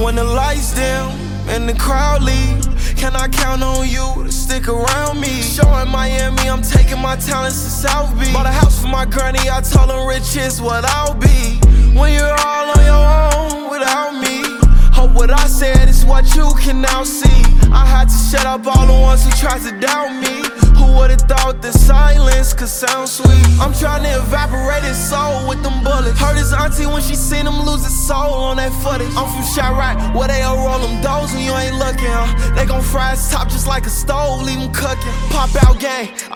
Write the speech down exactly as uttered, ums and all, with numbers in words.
When the lights dim and the crowd leave, can I count on you to stick around me? Showing Miami, I'm taking my talents to South Beach. Bought a house for my granny, I told him rich is what I'll be. When you're all on your own without me, hope what I said is what you can now see. I had to shut up all the ones who tried to doubt me. Who would've thought the silence could sound sweet? I'm trying to evaporate his soul with them bullets. Hurt his auntie when she seen him lose his soul on that footage. I'm from Chirac, where they'll roll them doughs when you ain't looking, huh? They gon' fry his top just like a stove, leave him cooking. Pop out gang,